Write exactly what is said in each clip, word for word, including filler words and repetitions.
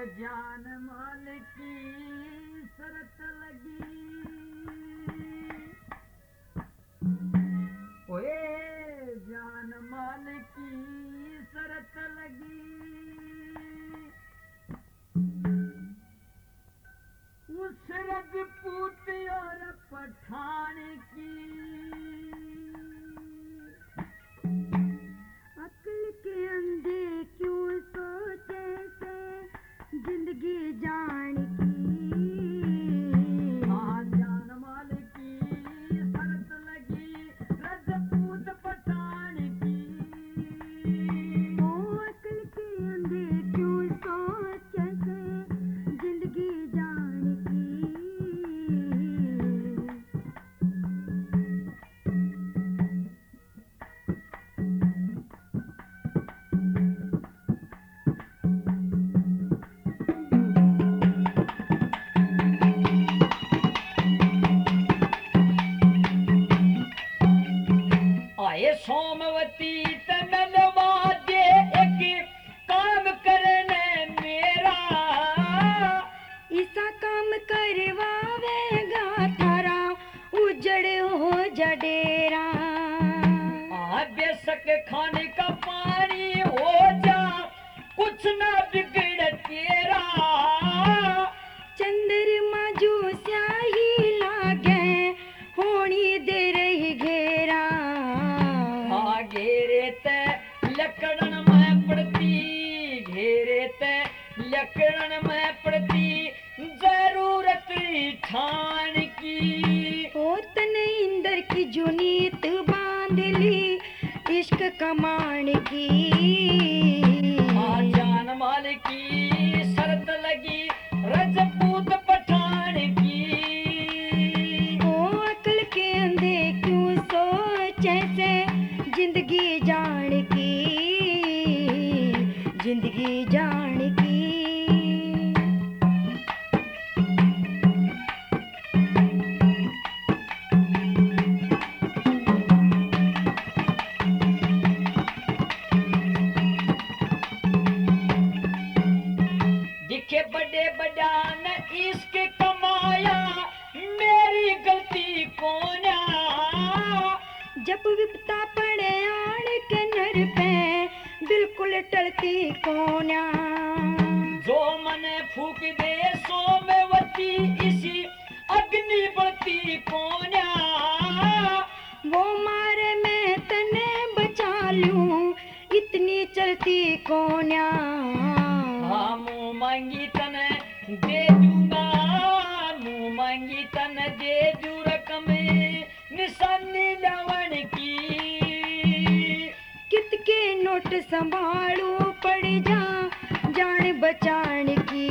जान माल की शरत लगी, ओए जान माल की शरत लगी, उस रजपूत और पठान की अक्ल के अंधे क्यों सोचे से जिंदगी जान की। हाँ जान माल की शरत लगी रजपूत पठान की। ओ अक्ल के अंधे क्यों सोचे से जिंदगी जान की। आए सोमवती तनलवा दे एक काम करने मेरा, ऐसा काम करवावेगा थारा उजड़ हो जडेरा। आ बेशक खाने का पानी हो जा कुछ ना बिगड़ तेरा। चंद्रमा जो स्याही लागे होनी दे रही घेरा। आ घेरे ते लकड़न में पड़ती, घेरे ते लकड़न में पड़ती जरूरत ठान की। ओ तने इंदर की जो नीत बांध ली इश्क कमान की। आ जान माल की शरत लगी रजपूत पठान की। ओ अक्ल के अंधे क्यों सोचे से जिंदगी जान की। जिंदगी जान की। दिखे बड़े बड़ा न इश्क कमाया मेरी गलती कोना। जब विपता पड़े आड़ के नर पे बिल्कुल टलती कोना। जो मने फूक दे सोमवती इसी अग्नि बढ़ती कोना। वो मारे मैं तने बचा लूं इतनी चलती कोना। हाँ मुँह मांगी तने दे दूंगा, मुँह मांगी तने दे दू रकम निशानी लवण की। कित के नोट संभालू पड़ जा जान बचान की।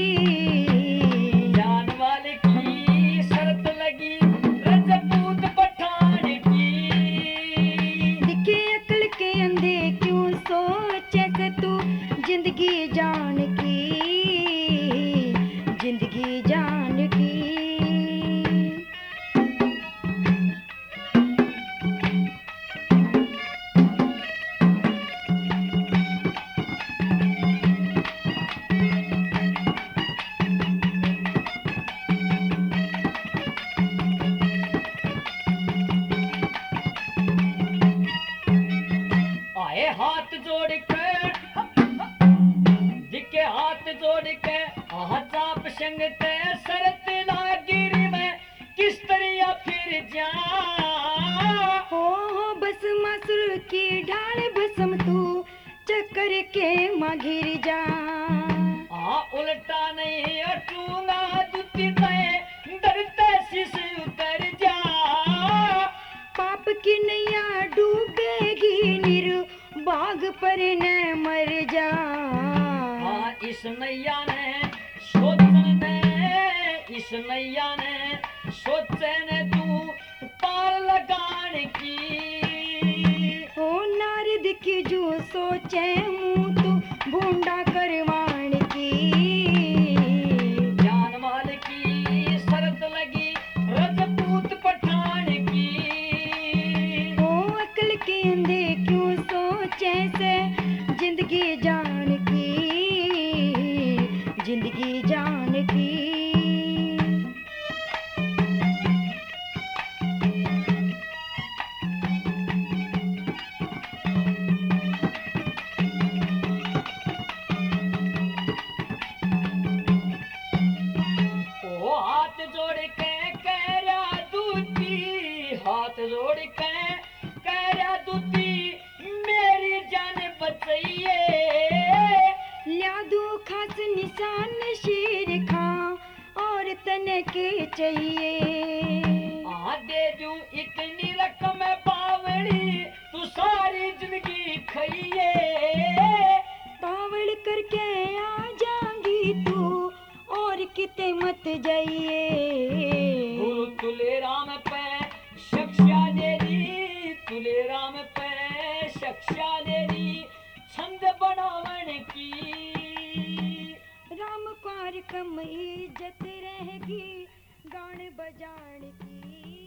जान वाले की शरत लगी रजपूत पठान की। दिखे अक्ल के अंधे क्यों सोचे से तू जिंदगी जान की। जिंदगी जान की। आए हाथ जोड़ के दिखे हाथ जोड़ के आह चाप संग ते शरत लागिरी में किस तरह फिर जा। हो हो बस मसुर की ढाल भस्म तू चक्कर के माघिर जा। आ उल्टा नहीं अटूंगा दुती ते डरते शिश उतर जा। पाप की नैया डूबेगी निर बाग पर न मर जा। हाँ इस नैया ने सोचन ने, इस नैया ने सोचे ने तू पार लगान की। ओ नारद की जो सोचे मुँह तू भूंडा करवान की। जान माल की शरत लगी रजपूत पठान की। ओ अक्ल के अंधे क्यों सोचे से जिंदगी जान की। के चाहिए। आ दे दूं इतनी रकम बावड़ी तू सारी जिंदगी खाइए। तावड़ करके आ जाऊंगी तू और किते मत जाइए। गुरु तुले राम पे शिक्षा दे दी, तुले राम पे शिक्षा दे दी छंद बनावन की। राम पार कम इज्जत रहेगी गान बजान की।